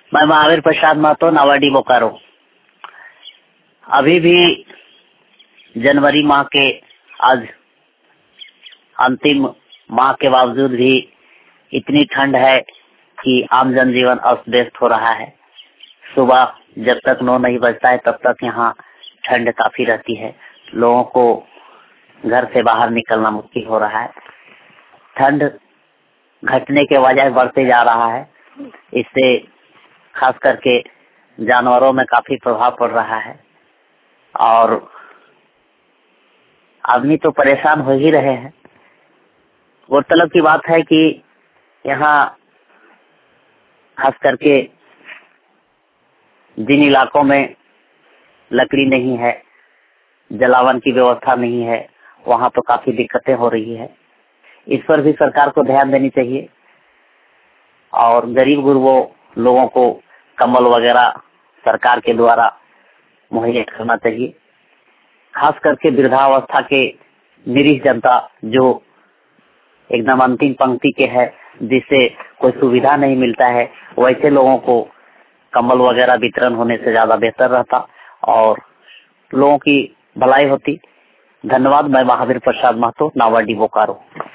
मैं महावीर प्रसाद महतो, नावाडी बोकारो। अभी भी जनवरी माह के आज अंतिम माह के बावजूद भी इतनी ठंड है कि आम जनजीवन अस्त व्यस्त हो रहा है। सुबह जब तक 9 नहीं बजता है तब तक यहाँ ठंड काफी रहती है। लोगों को घर से बाहर निकलना मुश्किल हो रहा है। ठंड घटने के बजाय बढ़ते जा रहा है। इससे खास करके जानवरों में काफी प्रभाव पड़ रहा है और आदमी तो परेशान हो ही रहे हैं। गौरतलब की बात है कि यहाँ खास करके जिन इलाकों में लकड़ी नहीं है, जलावन की व्यवस्था नहीं है, वहाँ तो काफी दिक्कतें हो रही है। इस पर भी सरकार को ध्यान देनी चाहिए और गरीब गुरबों लोगों को कंबल वगैरह सरकार के द्वारा मुहैया करना चाहिए। खास करके वृद्धावस्था के निरीह जनता जो एकदम अंतिम पंक्ति के है, जिससे कोई सुविधा नहीं मिलता है, वैसे लोगों को कंबल वगैरह वितरण होने से ज्यादा बेहतर रहता और लोगों की भलाई होती। धन्यवाद। मैं महावीर प्रसाद महतो, नावाडी बोकारो।